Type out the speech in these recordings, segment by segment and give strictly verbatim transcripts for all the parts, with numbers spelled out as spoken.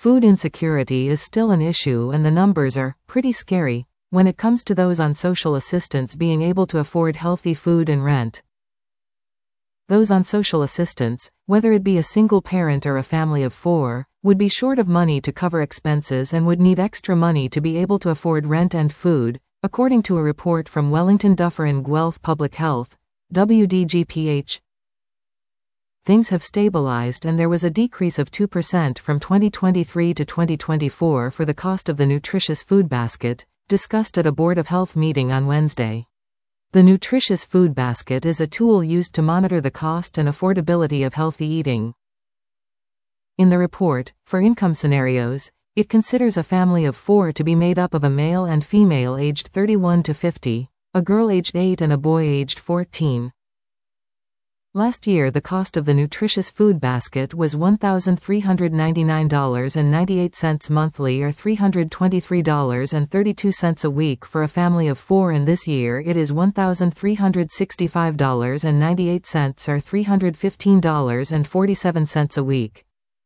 Food insecurity is still an issue, and the numbers are pretty scary when it comes to those on social assistance being able to afford healthy food and rent. Those on social assistance, whether it be a single parent or a family of four, would be short of money to cover expenses and would need extra money to be able to afford rent and food, according to a report from Wellington Duffer and Guelph Public Health, W D G P H. Things have stabilized, and there was a decrease of two percent from twenty twenty-three to twenty twenty-four for the cost of the nutritious food basket, discussed at a Board of Health meeting on Wednesday. The nutritious food basket is a tool used to monitor the cost and affordability of healthy eating. In the report, for income scenarios, it considers a family of four to be made up of a male and female aged thirty-one to fifty, a girl aged eight and a boy aged fourteen. Last year, the cost of the nutritious food basket was one thousand three hundred ninety-nine dollars and ninety-eight cents monthly, or three hundred twenty-three dollars and thirty-two cents a week for a family of four, and this year it is one thousand three hundred sixty-five dollars and ninety-eight cents, or three hundred fifteen dollars and forty-seven cents a week.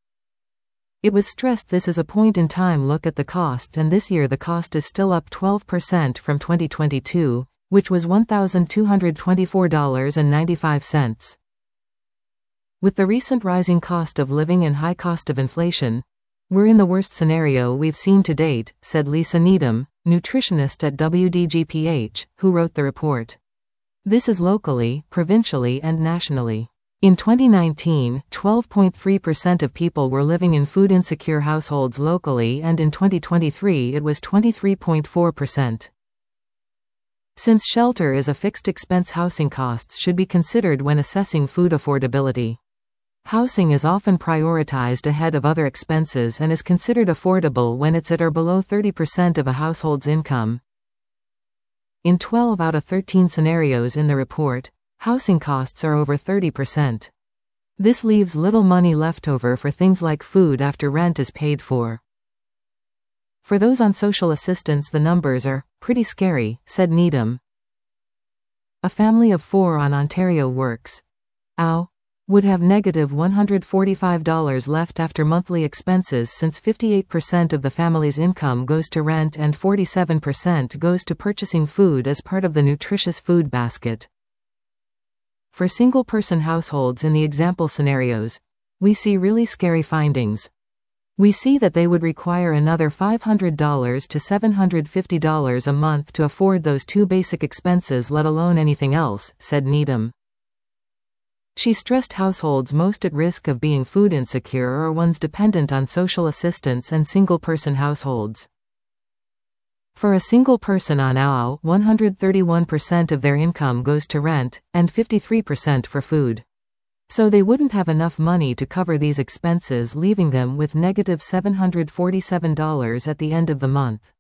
It was stressed this is a point-in-time look at the cost, and this year the cost is still up twelve percent from twenty twenty-two, which was one thousand two hundred twenty-four dollars and ninety-five cents. With the recent rising cost of living and high cost of inflation, we're in the worst scenario we've seen to date, said Lisa Needham, nutritionist at W D G P H, who wrote the report. This is locally, provincially, and nationally. In twenty nineteen, twelve point three percent of people were living in food-insecure households locally, and in twenty twenty-three it was twenty-three point four percent. Since shelter is a fixed expense, housing costs should be considered when assessing food affordability. Housing is often prioritized ahead of other expenses and is considered affordable when it's at or below thirty percent of a household's income. In twelve out of thirteen scenarios in the report, housing costs are over thirty percent. This leaves little money left over for things like food after rent is paid for. For those on social assistance, the numbers are pretty scary, said Needham. A family of four on Ontario Works O W would have negative one hundred forty-five dollars left after monthly expenses, since fifty-eight percent of the family's income goes to rent and forty-seven percent goes to purchasing food as part of the nutritious food basket. For single-person households in the example scenarios, we see really scary findings. We see that they would require another five hundred dollars to seven hundred fifty dollars a month to afford those two basic expenses, let alone anything else, said Needham. She stressed households most at risk of being food insecure are ones dependent on social assistance and single-person households. For a single person on O W, one hundred thirty-one percent of their income goes to rent, and fifty-three percent for food. So they wouldn't have enough money to cover these expenses, leaving them with negative seven hundred forty-seven dollars at the end of the month.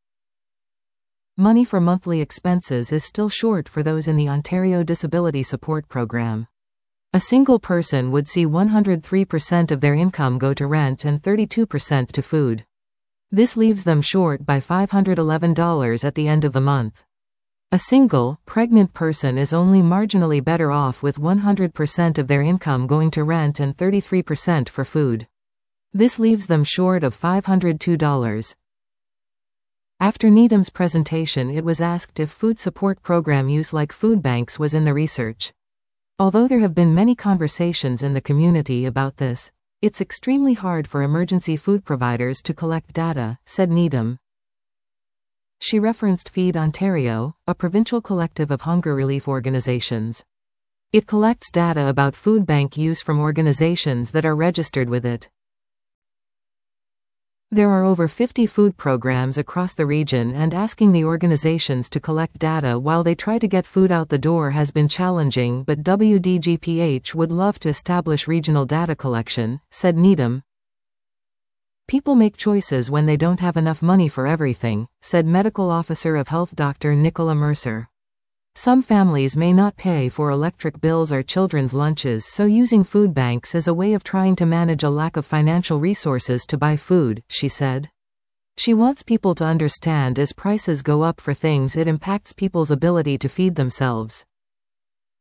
Money for monthly expenses is still short for those in the Ontario Disability Support Program. A single person would see one hundred three percent of their income go to rent and thirty-two percent to food. This leaves them short by five hundred eleven dollars at the end of the month. A single, pregnant person is only marginally better off, with one hundred percent of their income going to rent and thirty-three percent for food. This leaves them short of five hundred two dollars. After Needham's presentation, it was asked if food support program use like food banks was in the research. Although there have been many conversations in the community about this, it's extremely hard for emergency food providers to collect data, said Needham. She referenced Feed Ontario, a provincial collective of hunger relief organizations. It collects data about food bank use from organizations that are registered with it. There are over fifty food programs across the region, and asking the organizations to collect data while they try to get food out the door has been challenging, but W D G P H would love to establish regional data collection, said Needham. People make choices when they don't have enough money for everything, said Medical Officer of Health Doctor Nicola Mercer. Some families may not pay for electric bills or children's lunches, so using food banks is a way of trying to manage a lack of financial resources to buy food, she said. She wants people to understand as prices go up for things, it impacts people's ability to feed themselves.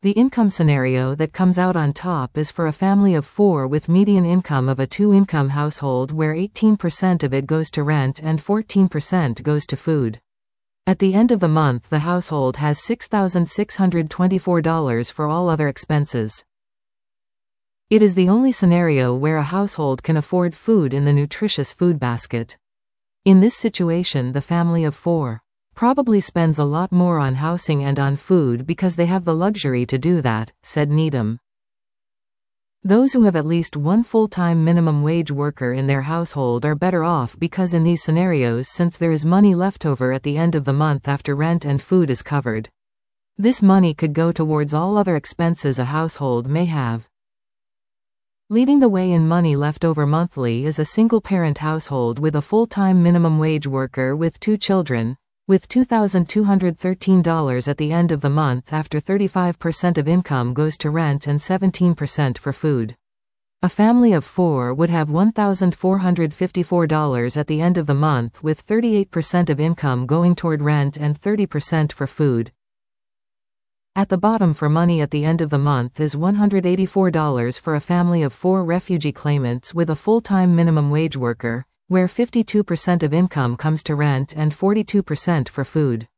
The income scenario that comes out on top is for a family of four with median income of a two-income household where eighteen percent of it goes to rent and fourteen percent goes to food. At the end of the month, the household has six thousand six hundred twenty-four dollars for all other expenses. It is the only scenario where a household can afford food in the nutritious food basket. In this situation, the family of four probably spends a lot more on housing and on food because they have the luxury to do that, said Needham. Those who have at least one full-time minimum wage worker in their household are better off because in these scenarios, since there is money left over at the end of the month after rent and food is covered, this money could go towards all other expenses a household may have. Leading the way in money left over monthly is a single-parent household with a full-time minimum wage worker with two children, with two thousand two hundred thirteen dollars at the end of the month after thirty-five percent of income goes to rent and seventeen percent for food. A family of four would have one thousand four hundred fifty-four dollars at the end of the month with thirty-eight percent of income going toward rent and thirty percent for food. At the bottom for money at the end of the month is one hundred eighty-four dollars for a family of four refugee claimants with a full-time minimum wage worker, where fifty-two percent of income comes to rent and forty-two percent for food.